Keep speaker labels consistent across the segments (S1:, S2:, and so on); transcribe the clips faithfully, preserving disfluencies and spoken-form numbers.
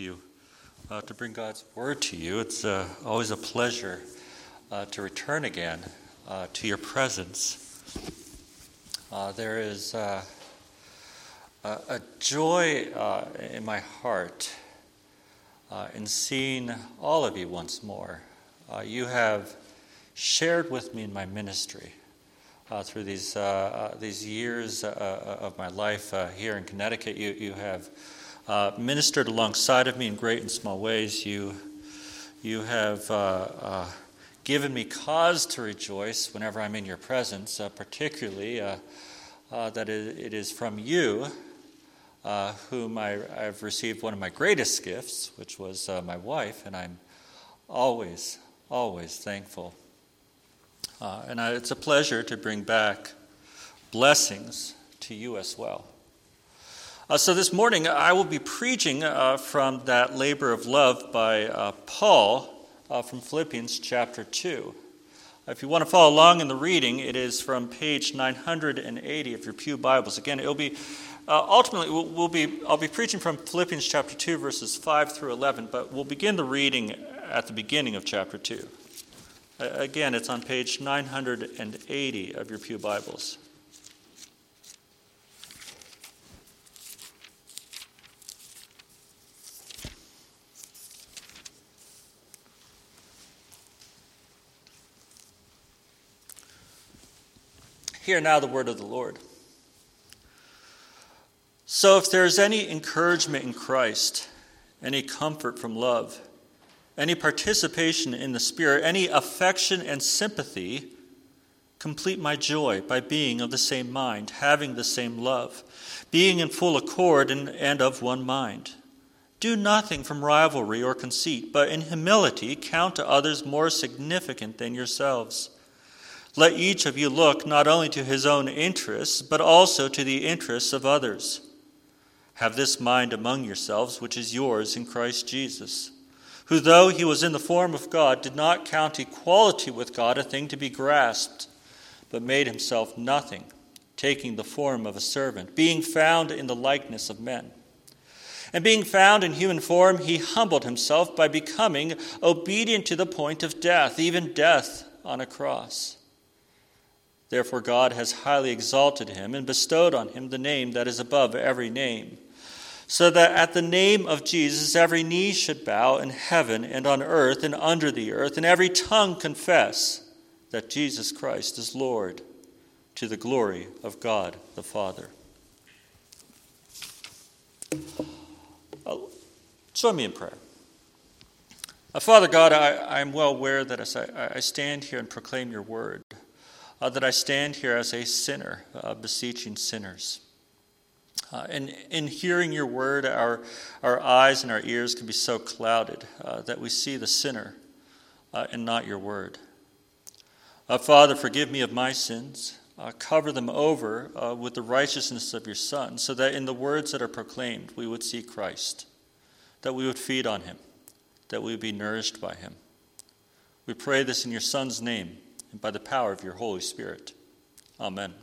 S1: you uh, to bring God's word to you. It's uh, always a pleasure uh, to return again uh, to your presence. Uh, there is uh, a, a joy uh, in my heart uh, in seeing all of you once more. Uh, you have shared with me in my ministry uh, through these uh, uh, these years uh, of my life uh, here in Connecticut. You you have uh, ministered alongside of me in great and small ways. You you have uh, uh, given me cause to rejoice whenever I'm in your presence, uh, particularly uh, uh, that it, it is from you uh, whom I, I've received one of my greatest gifts, which was uh, my wife, and I'm always, always thankful. Uh, and I, it's a pleasure to bring back blessings to you as well. Uh, so this morning I will be preaching uh, from that labor of love by uh, Paul uh, from Philippians chapter two. If you want to follow along in the reading, it is from page nine hundred eighty of your pew Bibles. Again, it'll be uh, ultimately we'll, we'll be I'll be preaching from Philippians chapter two, verses five through eleven, but we'll begin the reading at the beginning of chapter two. Uh, again, it's on page nine hundred eighty of your pew Bibles. Hear now the word of the Lord. So if there is any encouragement in Christ, any comfort from love, any participation in the Spirit, any affection and sympathy, complete my joy by being of the same mind, having the same love, being in full accord and, and of one mind. Do nothing from rivalry or conceit, but in humility count to others more significant than yourselves. Let each of you look not only to his own interests, but also to the interests of others. Have this mind among yourselves, which is yours in Christ Jesus, who, though he was in the form of God, did not count equality with God a thing to be grasped, but made himself nothing, taking the form of a servant, being found in the likeness of men. And being found in human form, he humbled himself by becoming obedient to the point of death, even death on a cross. Therefore God has highly exalted him and bestowed on him the name that is above every name, so that at the name of Jesus every knee should bow in heaven and on earth and under the earth, and every tongue confess that Jesus Christ is Lord, to the glory of God the Father. Uh, join me in prayer. Uh, Father God, I, I am well aware that as I, I stand here and proclaim your word, Uh, that I stand here as a sinner, uh, beseeching sinners. Uh, and in hearing your word, our, our eyes and our ears can be so clouded uh, that we see the sinner uh, and not your word. Uh, Father, forgive me of my sins. Uh, cover them over uh, with the righteousness of your Son, so that in the words that are proclaimed, we would see Christ, that we would feed on him, that we would be nourished by him. We pray this in your Son's name, and by the power of your Holy Spirit. Amen.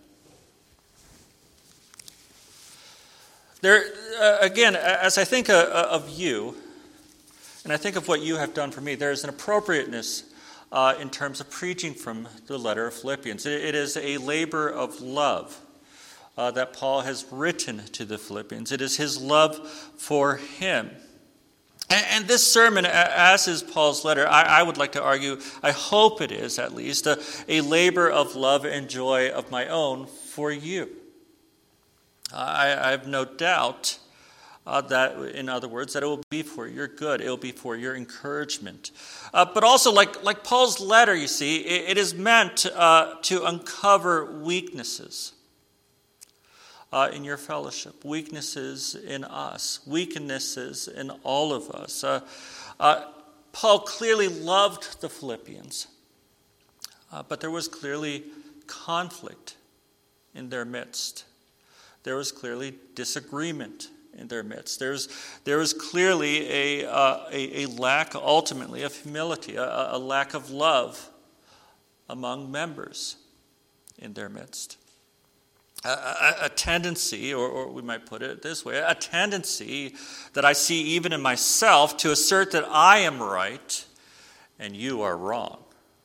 S1: There, uh, again, as I think uh, of you, and I think of what you have done for me, there is an appropriateness uh, in terms of preaching from the letter of Philippians. It, it is a labor of love uh, that Paul has written to the Philippians. It is his love for him. And this sermon, as is Paul's letter, I, I would like to argue, I hope it is at least, a, a labor of love and joy of my own for you. I, I have no doubt uh, that, in other words, that it will be for your good. It will be for your encouragement. Uh, but also, like, like Paul's letter, you see, it, it is meant uh, to uncover weaknesses Uh, in your fellowship, weaknesses in us, weaknesses in all of us. Uh, uh, Paul clearly loved the Philippians, uh, but there was clearly conflict in their midst. There was clearly disagreement in their midst. There was, there was clearly a, uh, a, a lack, ultimately, of humility, a, a lack of love among members in their midst. A, a, a tendency, or, or we might put it this way, a tendency that I see even in myself to assert that I am right and you are wrong.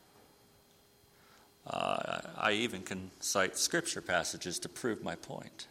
S1: Uh, I even can cite scripture passages to prove my point.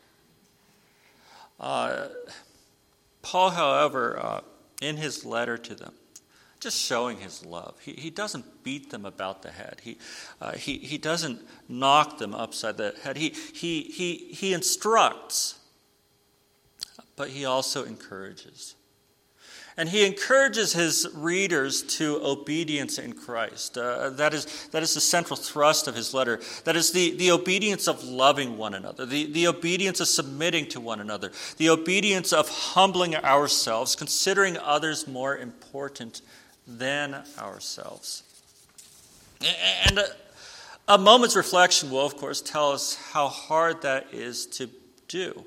S1: Uh, Paul, however, uh, in his letter to them, just showing his love, he, he doesn't beat them about the head. He, uh, he, he doesn't knock them upside the head. He, he, he, he instructs, but he also encourages. And he encourages his readers to obedience in Christ. Uh, that is, that is the central thrust of his letter. That is the, the obedience of loving one another, the, the obedience of submitting to one another, the obedience of humbling ourselves, considering others more important than ourselves. And a, a moment's reflection will, of course, tell us how hard that is to do.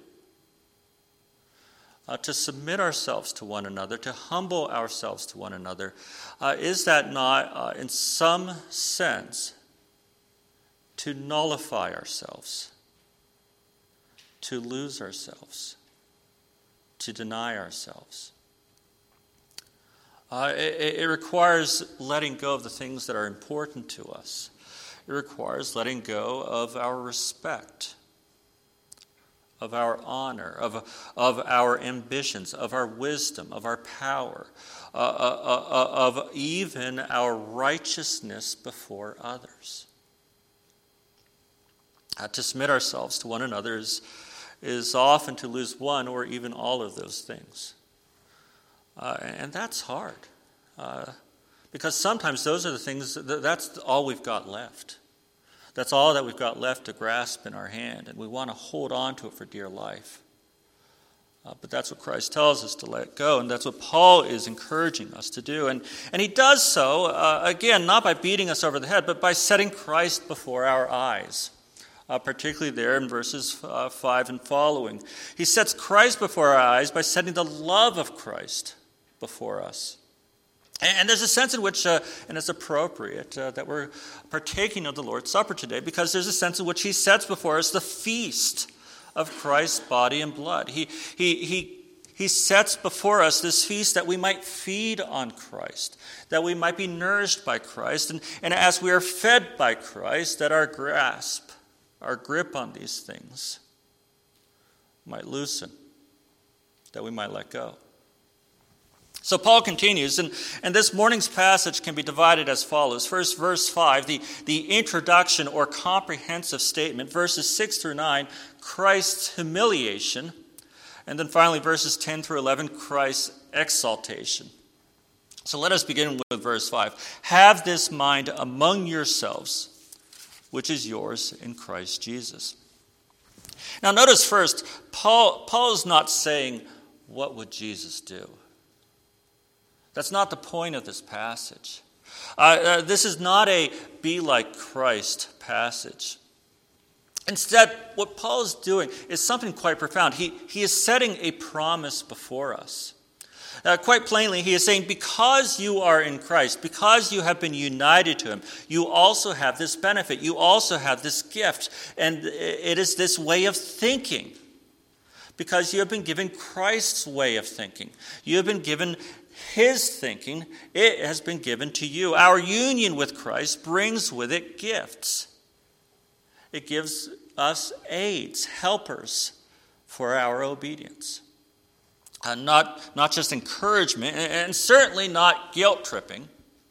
S1: Uh, to submit ourselves to one another, to humble ourselves to one another, uh, is that not, uh, in some sense, to nullify ourselves, to lose ourselves, to deny ourselves? Uh, it, it requires letting go of the things that are important to us. It requires letting go of our respect, of our honor, of, of our ambitions, of our wisdom, of our power, uh, uh, uh, of even our righteousness before others. Uh, to submit ourselves to one another is, is often to lose one or even all of those things. Uh, and that's hard, uh, because sometimes those are the things, that, that's all we've got left. That's all that we've got left to grasp in our hand, and we want to hold on to it for dear life. Uh, but that's what Christ tells us to let go, and that's what Paul is encouraging us to do. And, and he does so, uh, again, not by beating us over the head, but by setting Christ before our eyes, uh, particularly there in verses uh, five and following. He sets Christ before our eyes by setting the love of Christ before us. And there's a sense in which, uh, and it's appropriate, uh, that we're partaking of the Lord's Supper today, because there's a sense in which he sets before us the feast of Christ's body and blood. He, he, he, he sets before us this feast that we might feed on Christ, that we might be nourished by Christ, and, and as we are fed by Christ, that our grasp, our grip on these things might loosen, that we might let go. So Paul continues, and, and this morning's passage can be divided as follows. First, verse five, the, the introduction or comprehensive statement. Verses six through nine, Christ's humiliation. And then finally, verses ten through eleven, Christ's exaltation. So let us begin with verse five. Have this mind among yourselves, which is yours in Christ Jesus. Now notice first, Paul, Paul is not saying, what would Jesus do? That's not the point of this passage. Uh, uh, this is not a be like Christ passage. Instead, what Paul is doing is something quite profound. He, he is setting a promise before us. Uh, quite plainly, he is saying, because you are in Christ, because you have been united to him, you also have this benefit. You also have this gift. And it is this way of thinking. Because you have been given Christ's way of thinking. You have been given his thinking. It has been given to you. Our union with Christ brings with it gifts. It gives us aids, helpers for our obedience. Uh, not, not just encouragement, and certainly not guilt-tripping,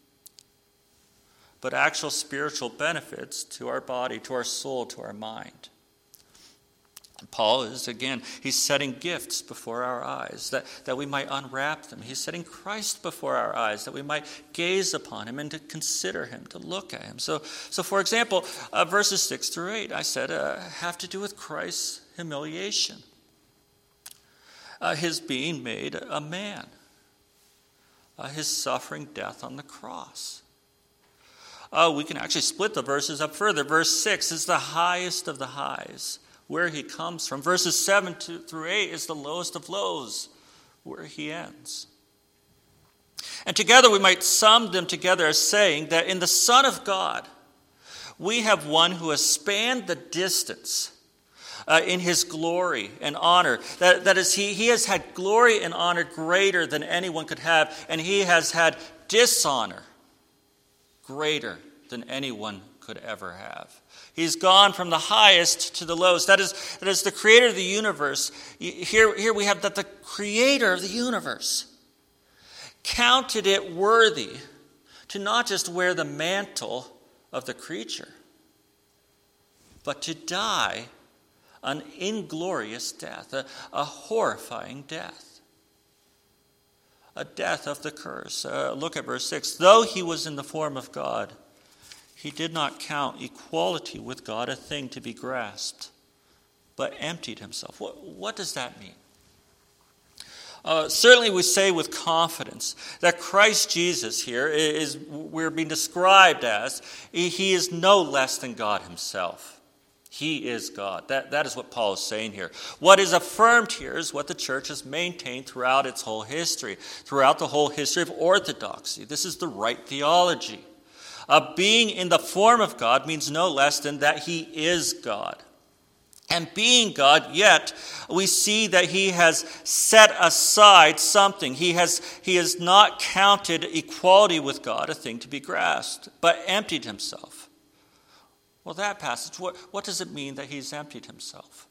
S1: but actual spiritual benefits to our body, to our soul, to our mind. Paul is, again, he's setting gifts before our eyes that, that we might unwrap them. He's setting Christ before our eyes that we might gaze upon him and to consider him, to look at him. So, so for example, uh, verses six through eight, I said, uh, have to do with Christ's humiliation. Uh, his being made a man. Uh, his suffering death on the cross. Uh, we can actually split the verses up further. Verse six is the highest of the highs, where he comes from. Verses seven through eight is the lowest of lows, where he ends. And together we might sum them together as saying that in the Son of God, we have one who has spanned the distance uh, in his glory and honor. That, that is, he, he has had glory and honor greater than anyone could have, and he has had dishonor greater than anyone could ever have. He's gone from the highest to the lowest. That is, that is the creator of the universe. Here, here we have that the creator of the universe counted it worthy to not just wear the mantle of the creature, but to die an inglorious death, a, a horrifying death, a death of the curse. Uh, look at verse six. Though he was in the form of God, he did not count equality with God a thing to be grasped, but emptied himself. What, what does that mean? Uh, certainly we say with confidence that Christ Jesus here is, we're being described as, he is no less than God himself. He is God. That, that is what Paul is saying here. What is affirmed here is what the church has maintained throughout its whole history, throughout the whole history of orthodoxy. This is the right theology. Uh, being in the form of God means no less than that he is God. And being God, yet we see that he has set aside something. He has, he has not counted equality with God a thing to be grasped, but emptied himself. Well, that passage, what, what does it mean that he's emptied himself?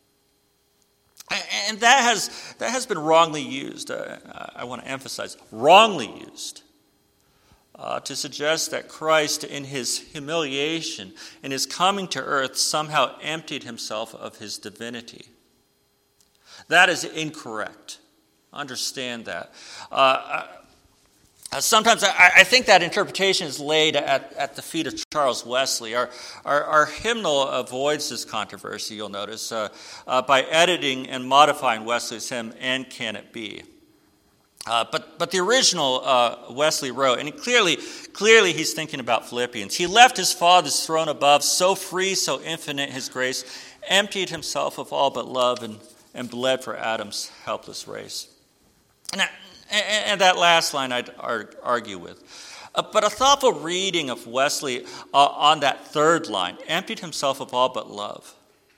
S1: And that has, that has been wrongly used. Uh, I want to emphasize, wrongly used. Uh, to suggest that Christ, in his humiliation, in his coming to earth, somehow emptied himself of his divinity. That is incorrect. Understand that. Uh, uh, sometimes I, I think that interpretation is laid at, at the feet of Charles Wesley. Our, our, our hymnal avoids this controversy, you'll notice, uh, uh, by editing and modifying Wesley's hymn, "And Can It Be?" Uh, but but the original uh, Wesley wrote, and he clearly clearly he's thinking about Philippians. He left his Father's throne above, so free, so infinite his grace, emptied himself of all but love, and, and bled for Adam's helpless race. And, I, and that last line I'd argue with. Uh, but a thoughtful reading of Wesley uh, on that third line, emptied himself of all but love,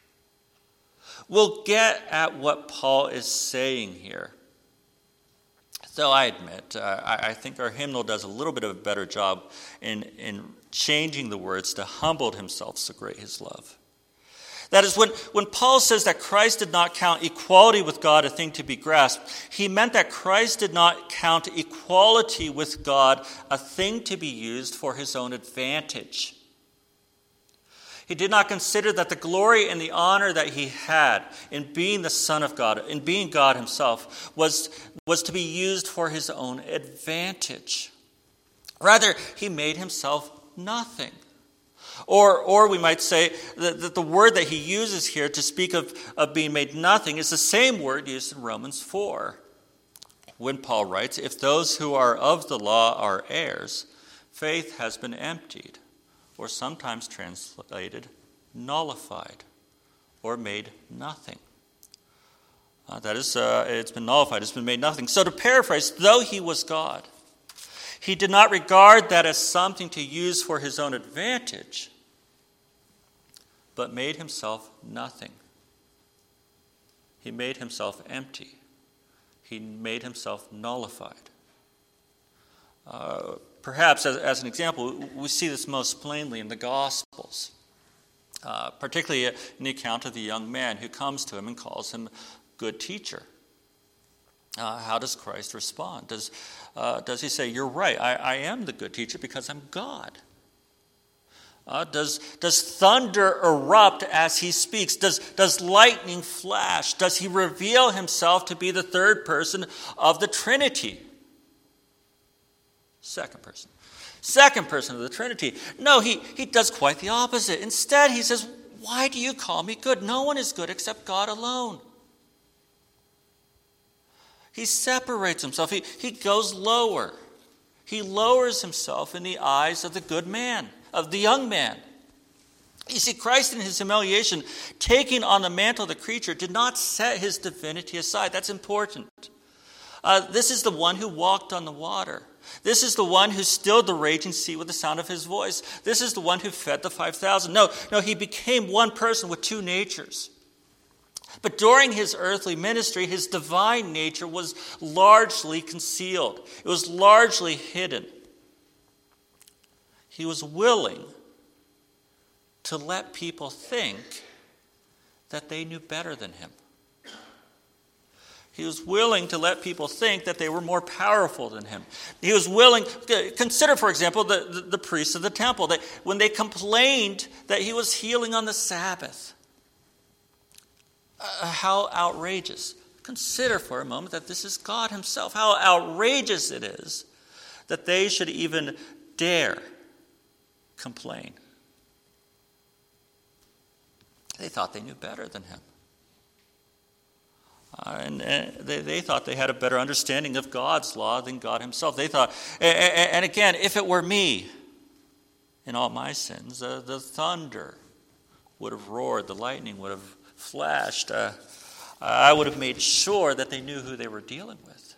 S1: will get at what Paul is saying here. Though I admit, uh, I, I think our hymnal does a little bit of a better job in, in changing the words to "humbled himself, so great his love." That is, when, when Paul says that Christ did not count equality with God a thing to be grasped, he meant that Christ did not count equality with God a thing to be used for his own advantage. He did not consider that the glory and the honor that he had in being the Son of God, in being God himself, was, was to be used for his own advantage. Rather, he made himself nothing. Or, or we might say that, that the word that he uses here to speak of, of being made nothing is the same word used in Romans four, when Paul writes, "If those who are of the law are heirs, faith has been emptied," or sometimes translated, nullified, or made nothing. Uh, that is, uh, it's been nullified, it's been made nothing. So to paraphrase, though he was God, he did not regard that as something to use for his own advantage, but made himself nothing. He made himself empty. He made himself nullified. Uh, Perhaps, as, as an example, we see this most plainly in the Gospels, uh, particularly in the account of the young man who comes to him and calls him good teacher. Uh, how does Christ respond? Does, uh, does he say, "You're right, I, I am the good teacher because I'm God"? Uh, does, does thunder erupt as he speaks? Does, does lightning flash? Does he reveal himself to be the third person of the Trinity? Second person. Second person of the Trinity. No, he, he does quite the opposite. Instead, he says, "Why do you call me good? No one is good except God alone." He separates himself. He, he goes lower. He lowers himself in the eyes of the good man, of the young man. You see, Christ in his humiliation, taking on the mantle of the creature, did not set his divinity aside. That's important. Uh, this is the one who walked on the water. This is the one who stilled the raging sea with the sound of his voice. This is the one who fed the five thousand. No, no, he became one person with two natures. But during his earthly ministry, his divine nature was largely concealed. It was largely hidden. He was willing to let people think that they knew better than him. He was willing to let people think that they were more powerful than him. He was willing, consider, for example, the, the, the priests of the temple, that when they complained that he was healing on the Sabbath. Uh, how outrageous. Consider for a moment that this is God himself. How outrageous it is that they should even dare complain. They thought they knew better than him. Uh, and uh, they, they thought they had a better understanding of God's law than God himself. They thought, and, and again, if it were me in all my sins, uh, the thunder would have roared, the lightning would have flashed. Uh, I would have made sure that they knew who they were dealing with.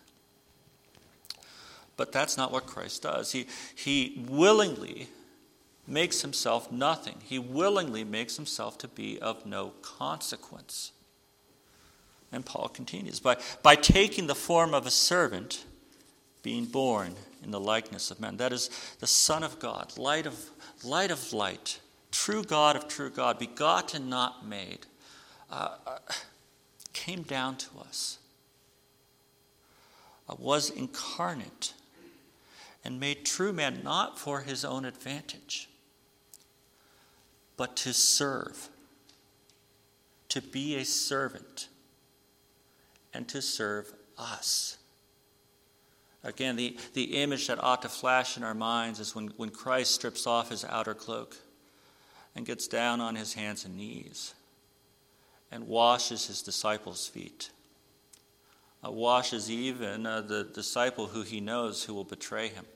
S1: But that's not what Christ does. He, he willingly makes himself nothing. He willingly makes himself to be of no consequence. And Paul continues, by, by taking the form of a servant, being born in the likeness of men. That is the Son of God, light of, light of light, true God of true God, begotten, not made, uh, came down to us, uh, was incarnate, and made true man not for his own advantage, but to serve, to be a servant, and to serve us. Again, the, the image that ought to flash in our minds is when, when Christ strips off his outer cloak and gets down on his hands and knees and washes his disciples' feet. Uh, washes even uh, the disciple who he knows who will betray him.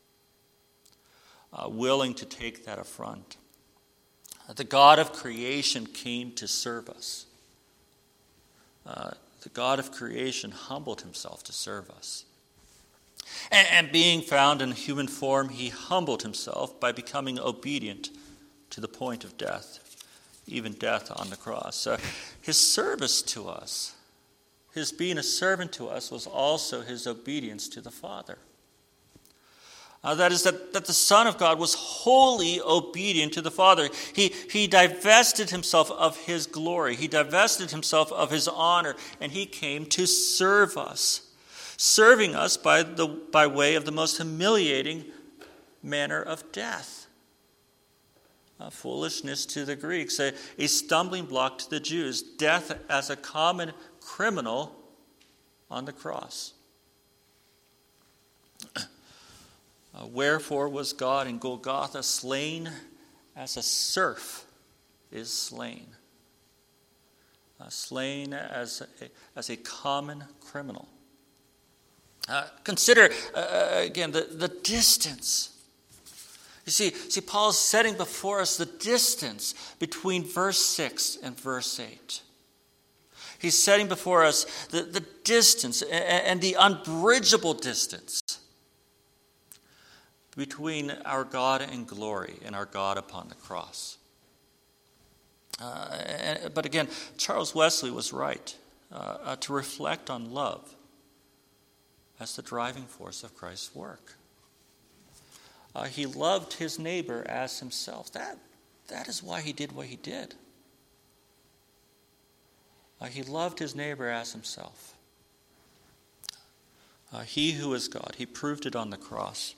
S1: Uh, willing to take that affront. Uh, the God of creation came to serve us. Uh, The God of creation humbled himself to serve us. And, and being found in human form, he humbled himself by becoming obedient to the point of death, even death on the cross. Uh, his service to us, his being a servant to us, was also his obedience to the Father. Uh, that is, that, that the Son of God was wholly obedient to the Father. He, he divested himself of his glory. He divested himself of his honor, and he came to serve us, serving us by, the, by way of the most humiliating manner of death. Uh, foolishness to the Greeks, a, a stumbling block to the Jews, death as a common criminal on the cross. Uh, wherefore was God in Golgotha slain as a serf is slain, uh, slain as a, as a common criminal. Uh, consider, uh, again, the, the distance. You see, see, Paul's setting before us the distance between verse six and verse eight. He's setting before us the, the distance and, and the unbridgeable distance between our God in glory and our God upon the cross. Uh, and, but again, Charles Wesley was right uh, uh, to reflect on love as the driving force of Christ's work. Uh, he loved his neighbor as himself. That, that is why he did what he did. Uh, he loved his neighbor as himself. Uh, he who is God, he proved it on the cross.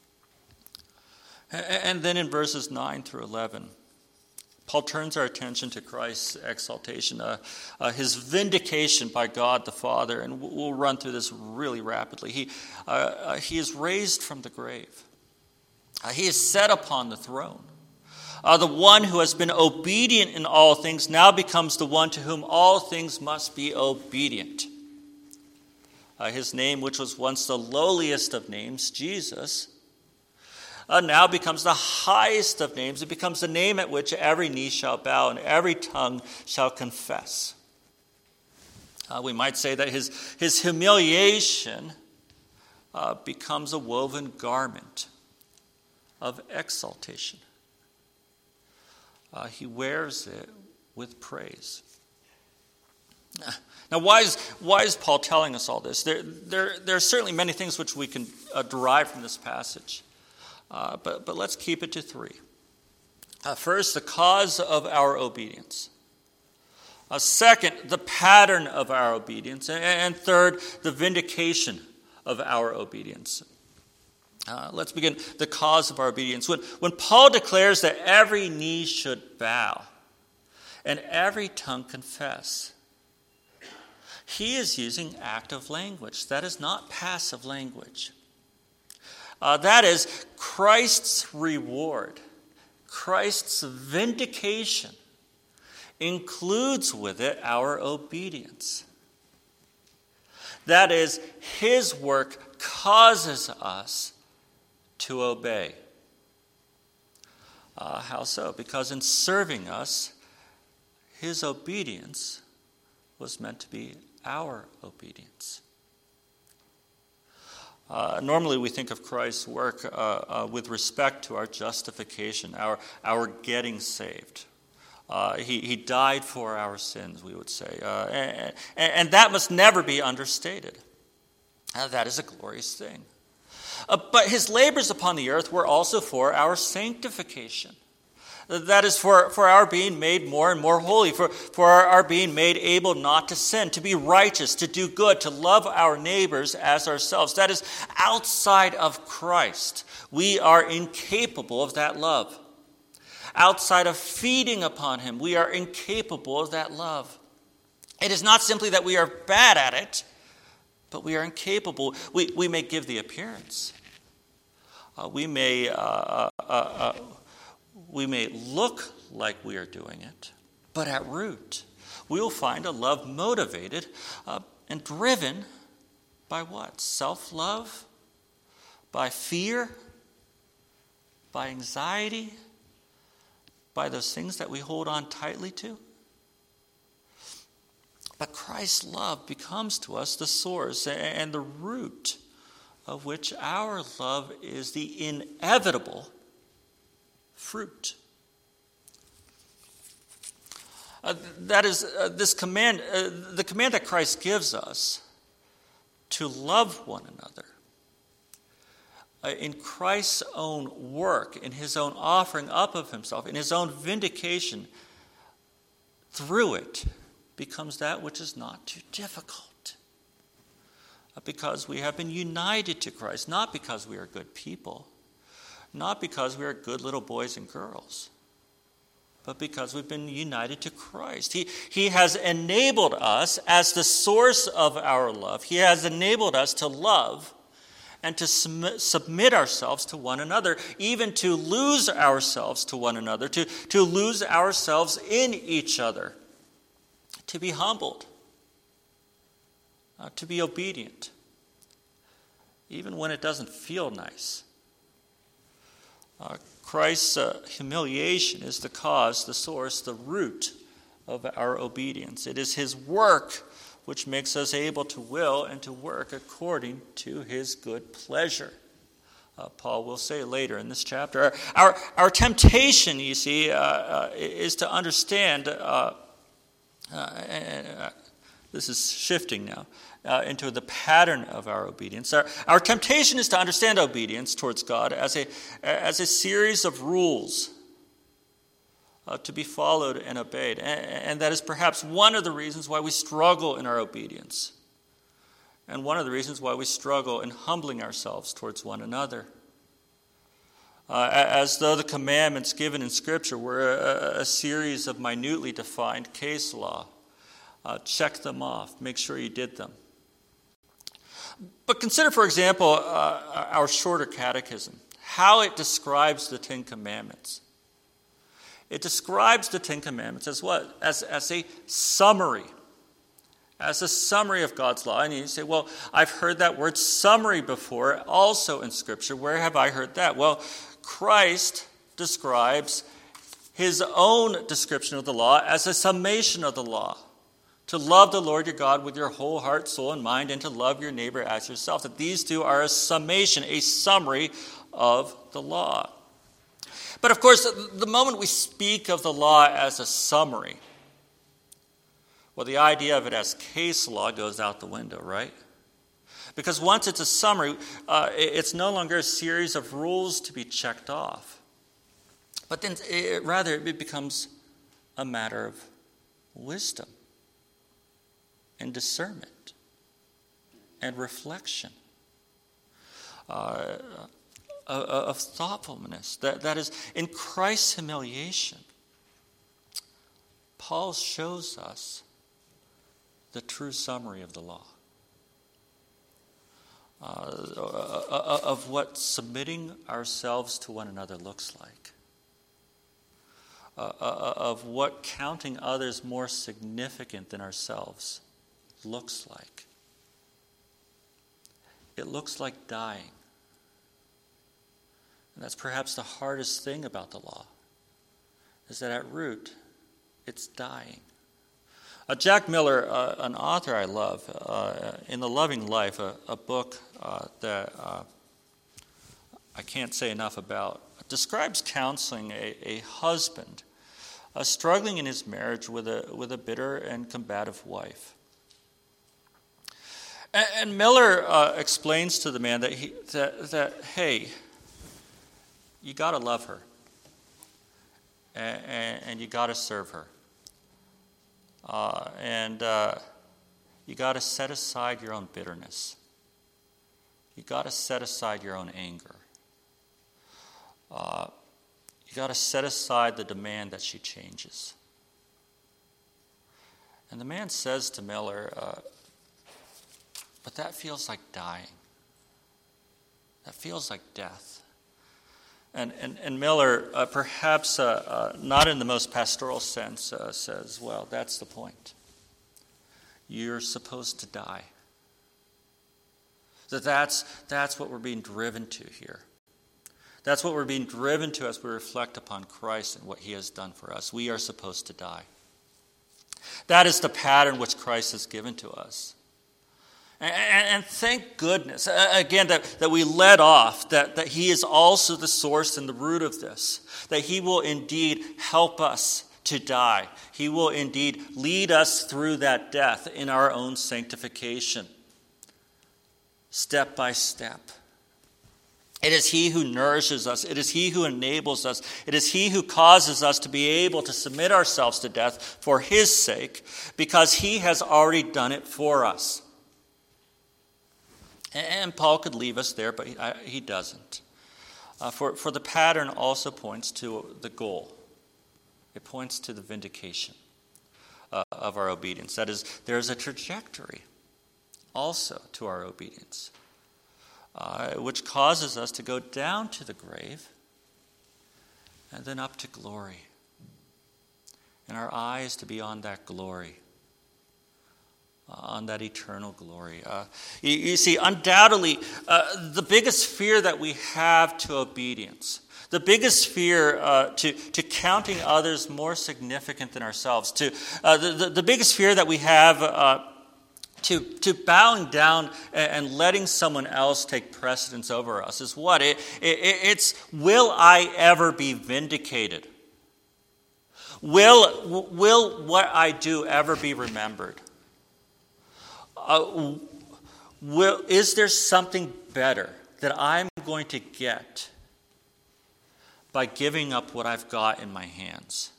S1: And then in verses nine through eleven, Paul turns our attention to Christ's exaltation, uh, uh, his vindication by God the Father, and we'll run through this really rapidly. He, uh, uh, he is raised from the grave. Uh, he is set upon the throne. Uh, the one who has been obedient in all things now becomes the one to whom all things must be obedient. Uh, his name, which was once the lowliest of names, Jesus, Uh, now becomes the highest of names. It becomes the name at which every knee shall bow and every tongue shall confess. Uh, we might say that his, his humiliation uh, becomes a woven garment of exaltation. Uh, he wears it with praise. Now, why is, why is Paul telling us all this? There, there, there are certainly many things which we can uh, derive from this passage, uh, but, but let's keep it to three. Uh, first, the cause of our obedience. Uh, second, the pattern of our obedience. And, and third, the vindication of our obedience. Uh, let's begin the cause of our obedience. When, when Paul declares that every knee should bow and every tongue confess, he is using active language. That is not passive language. Uh, that is Christ's reward, Christ's vindication includes with it our obedience. That is, his work causes us to obey. Uh, how so? Because in serving us, his obedience was meant to be our obedience. Uh, normally we think of Christ's work uh, uh, with respect to our justification, our, our getting saved. Uh, he, he died for our sins, we would say. Uh, and, and that must never be understated. Uh, that is a glorious thing. Uh, but his labors upon the earth were also for our sanctification. That is for, for our being made more and more holy, for, for our, our being made able not to sin, to be righteous, to do good, to love our neighbors as ourselves. That is outside of Christ. We are incapable of that love. Outside of feeding upon him, we are incapable of that love. It is not simply that we are bad at it, but we are incapable. We, we may give the appearance. Uh, we may... Uh, uh, uh, We may look like we are doing it, but at root, we will find a love motivated uh, and driven by what? Self-love? By fear? By anxiety? By those things that we hold on tightly to? But Christ's love becomes to us the source and the root of which our love is the inevitable fruit. Uh, that is, uh, this command, uh, the command that Christ gives us to love one another. Uh, in Christ's own work, in his own offering up of himself, in his own vindication, through it becomes that which is not too difficult. Uh, because we have been united to Christ, not because we are good people, not because we are good little boys and girls, but because we've been united to Christ. He, he has enabled us as the source of our love. He has enabled us to love and to sum, submit ourselves to one another, even to lose ourselves to one another, to, to lose ourselves in each other, to be humbled, uh, to be obedient, even when it doesn't feel nice. Uh, Christ's uh, humiliation is the cause, the source, the root of our obedience. It is his work which makes us able to will and to work according to his good pleasure. Uh, Paul will say later in this chapter. Our, our, our temptation, you see, uh, uh, is to understand, uh, uh, uh, this is shifting now, Uh, into the pattern of our obedience. Our, our temptation is to understand obedience towards God as a, as a series of rules uh, to be followed and obeyed. And, and that is perhaps one of the reasons why we struggle in our obedience. And one of the reasons why we struggle in humbling ourselves towards one another. Uh, as though the commandments given in Scripture were a, a series of minutely defined case law. Uh, check them off. Make sure you did them. But consider, for example, uh, our shorter catechism, how it describes the Ten Commandments. It describes the Ten Commandments as what? As, as a summary. As a summary of God's law. And you say, well, I've heard that word summary before, also in Scripture. Where have I heard that? Well, Christ describes his own description of the law as a summation of the law. To love the Lord your God with your whole heart, soul, and mind, and to love your neighbor as yourself. That these two are a summation, a summary of the law. But of course, the moment we speak of the law as a summary, Well, the idea of it as case law goes out the window, right? Because once it's a summary, uh, it's no longer a series of rules to be checked off. But then it, rather it becomes a matter of wisdom and discernment and reflection, uh, of thoughtfulness. That, that is, in Christ's humiliation, Paul shows us the true summary of the law. Uh, of what submitting ourselves to one another looks like. Uh, uh, of what counting others more significant than ourselves looks like. It looks like dying. And that's perhaps the hardest thing about the law, is that at root, it's dying. Uh, Jack Miller, uh, an author I love, uh, in The Loving Life, a, a book uh, that uh, I can't say enough about, describes counseling a, a husband uh, struggling in his marriage with a with a bitter and combative wife. And, and Miller uh, explains to the man that he that, that hey, you got to love her, and, and, and you got to serve her. Uh, and uh, you got to set aside your own bitterness. You got to set aside your own anger. Uh, you got to set aside the demand that she changes. And the man says to Miller, uh, but that feels like dying. That feels like death. And, and, and Miller, uh, perhaps uh, uh, not in the most pastoral sense, uh, says, well, that's the point. You're supposed to die. That that's, that's what we're being driven to here. That's what we're being driven to as we reflect upon Christ and what he has done for us. We are supposed to die. That is the pattern which Christ has given to us. And, and thank goodness, again, that, that we led off, that, that he is also the source and the root of this, that he will indeed help us to die. He will indeed lead us through that death in our own sanctification, step by step. It is he who nourishes us. It is he who enables us. It is he who causes us to be able to submit ourselves to death for his sake, because he has already done it for us. And Paul could leave us there, but he, I, he doesn't. Uh, for, for the pattern also points to the goal. It points to the vindication uh, of our obedience. That is, there is a trajectory also to our obedience, uh, which causes us to go down to the grave and then up to glory. And our eyes to be on that glory. On that eternal glory. Uh, you, you see, undoubtedly, uh, the biggest fear that we have to obedience, the biggest fear uh, to, to counting others more significant than ourselves, to uh, the, the, the biggest fear that we have uh, to, to bowing down and, and letting someone else take precedence over us is what? It, it, it's, will I ever be vindicated? Will, will what I do ever be remembered? Uh, will, is there something better that I'm going to get by giving up what I've got in my hands?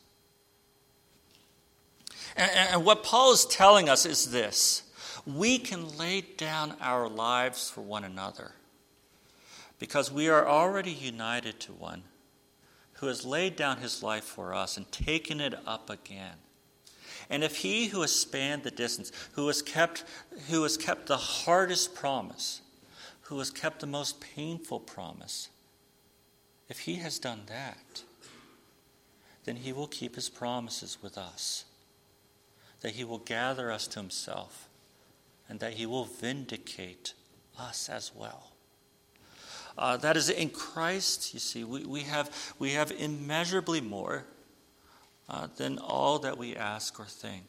S1: And, and what Paul is telling us is this. We can lay down our lives for one another because we are already united to one who has laid down his life for us and taken it up again. And if he who has spanned the distance, who has kept, who has kept the hardest promise, who has kept the most painful promise, if he has done that, then he will keep his promises with us, that he will gather us to himself, and that he will vindicate us as well. Uh, that is, in Christ, you see, we, we have we have immeasurably more Uh, than all that we ask or think.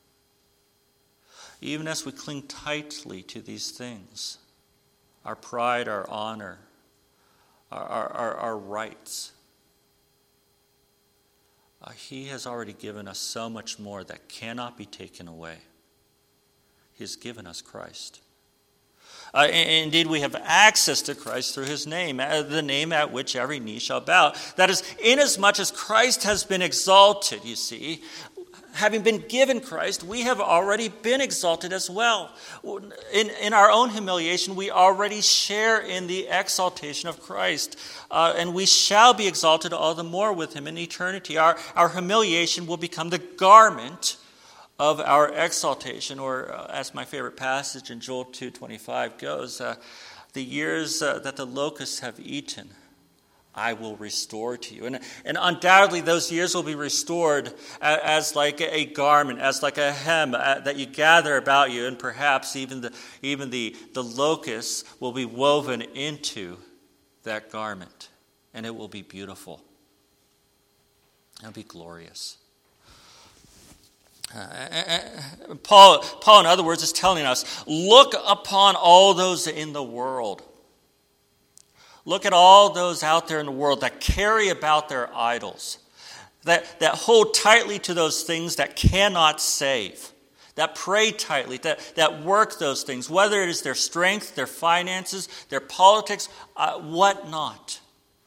S1: Even as we cling tightly to these things, our pride, our honor, our, our, our, our rights, Uh, he has already given us so much more that cannot be taken away. He has given us Christ. Uh, indeed, we have access to Christ through his name, uh, the name at which every knee shall bow. That is, inasmuch as Christ has been exalted, you see, having been given Christ, we have already been exalted as well. In, in our own humiliation, we already share in the exaltation of Christ. Uh, and we shall be exalted all the more with him in eternity. Our, our humiliation will become the garment of our exaltation, or uh, as my favorite passage in Joel two twenty-five goes, uh, the years uh, that the locusts have eaten, I will restore to you. And, and undoubtedly those years will be restored as, as like a garment, as like a hem uh, that you gather about you, and perhaps even the even the, the locusts will be woven into that garment, and it will be beautiful. It'll be glorious. Uh, Paul, Paul, in other words, is telling us, look upon all those in the world. Look at all those out there in the world that carry about their idols, that, that hold tightly to those things that cannot save, that pray tightly, that, that work those things, whether it is their strength, their finances, their politics, uh, what not.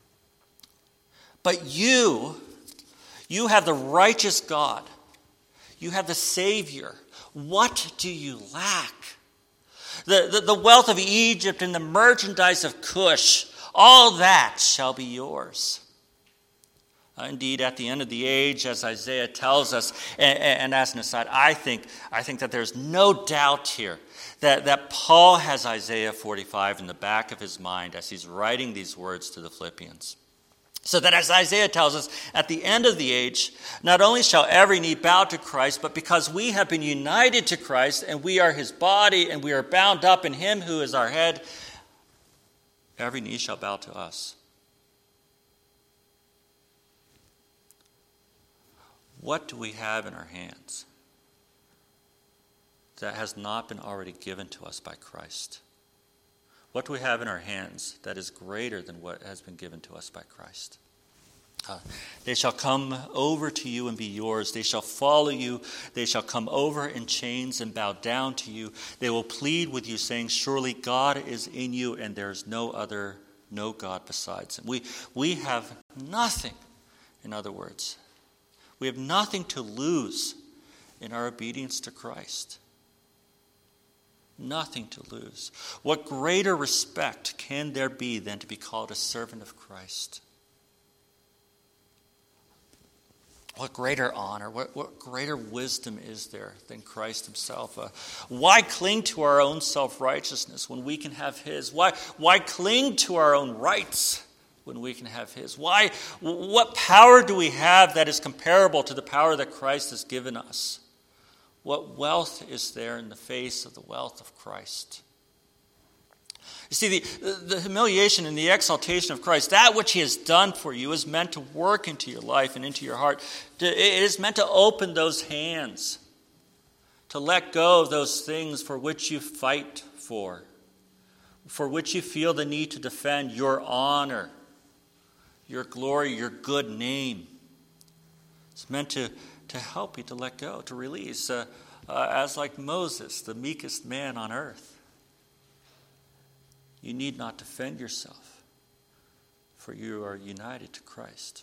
S1: But you, you have the righteous God. You have the Savior. What do you lack? The, the, the wealth of Egypt and the merchandise of Cush, all that shall be yours. Uh, indeed, at the end of the age, as Isaiah tells us, and, and as an aside, I think, I think that there's no doubt here that, that Paul has Isaiah forty-five in the back of his mind as he's writing these words to the Philippians. So that as Isaiah tells us, at the end of the age, not only shall every knee bow to Christ, but because we have been united to Christ and we are his body and we are bound up in him who is our head, every knee shall bow to us. What do we have in our hands that has not been already given to us by Christ? What do we have in our hands that is greater than what has been given to us by Christ? Uh, they shall come over to you and be yours. They shall follow you. They shall come over in chains and bow down to you. They will plead with you, saying, surely God is in you, and there is no other, no God besides him. We, we have nothing, in other words. We have nothing to lose in our obedience to Christ. Nothing to lose. What greater respect can there be than to be called a servant of Christ? What greater honor, what, what greater wisdom is there than Christ himself? Uh, why cling to our own self-righteousness when we can have his? Why, why cling to our own rights when we can have his? Why? What power do we have that is comparable to the power that Christ has given us? What wealth is there in the face of the wealth of Christ? You see, the, the humiliation and the exaltation of Christ, that which he has done for you, is meant to work into your life and into your heart. It is meant to open those hands, to let go of those things for which you fight for, for which you feel the need to defend your honor, your glory, your good name. It's meant to to help you to let go, to release, uh, uh, as like Moses, the meekest man on earth. You need not defend yourself, for you are united to Christ.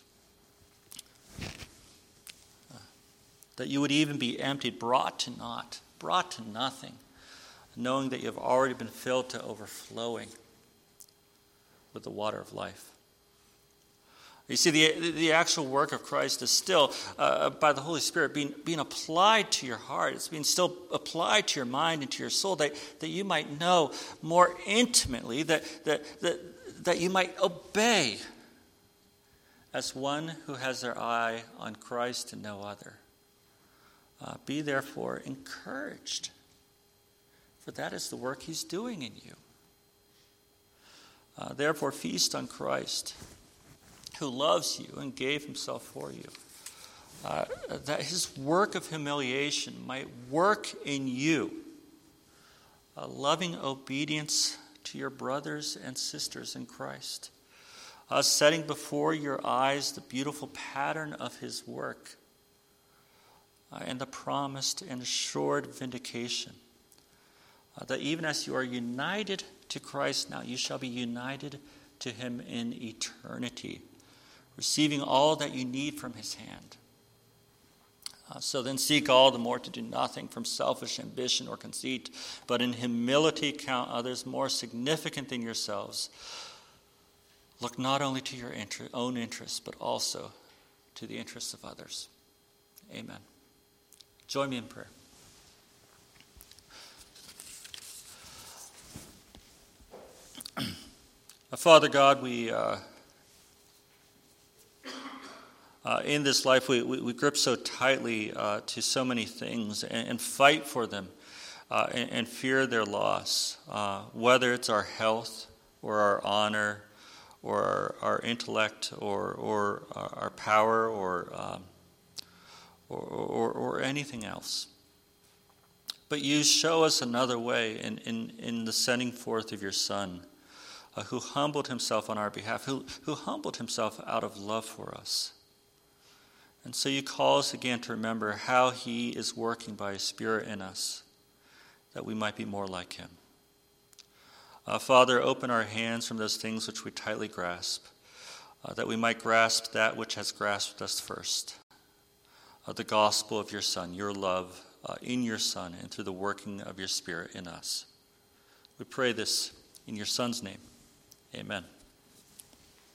S1: Uh, that you would even be emptied, brought to naught, brought to nothing, knowing that you have already been filled to overflowing with the water of life. You see, the, the actual work of Christ is still, uh, by the Holy Spirit, being, being applied to your heart. It's being still applied to your mind and to your soul, that, that you might know more intimately, that, that, that, that you might obey as one who has their eye on Christ and no other. Uh, be therefore encouraged, for that is the work he's doing in you. Uh, therefore, feast on Christ, who loves you and gave himself for you, uh, that his work of humiliation might work in you a loving obedience to your brothers and sisters in Christ, uh, setting before your eyes the beautiful pattern of his work uh, and the promised and assured vindication. Uh, that even as you are united to Christ now, you shall be united to him in eternity, receiving all that you need from his hand. Uh, so then seek all the more to do nothing from selfish ambition or conceit, but in humility count others more significant than yourselves. Look not only to your inter- own interests, but also to the interests of others. Amen. Join me in prayer. Father God, we uh, uh, in this life we, we, we grip so tightly uh, to so many things and, and fight for them uh, and, and fear their loss, uh, whether it's our health or our honor or our, our intellect or or our power or, um, or, or or anything else. But you show us another way in, in, in the sending forth of your Son, Uh, who humbled himself on our behalf, who, who humbled himself out of love for us. And so you call us again to remember how he is working by his Spirit in us, that we might be more like him. Uh, Father, open our hands from those things which we tightly grasp, uh, that we might grasp that which has grasped us first, uh, the gospel of your Son, your love uh, in your Son, and through the working of your Spirit in us. We pray this in your Son's name. Amen.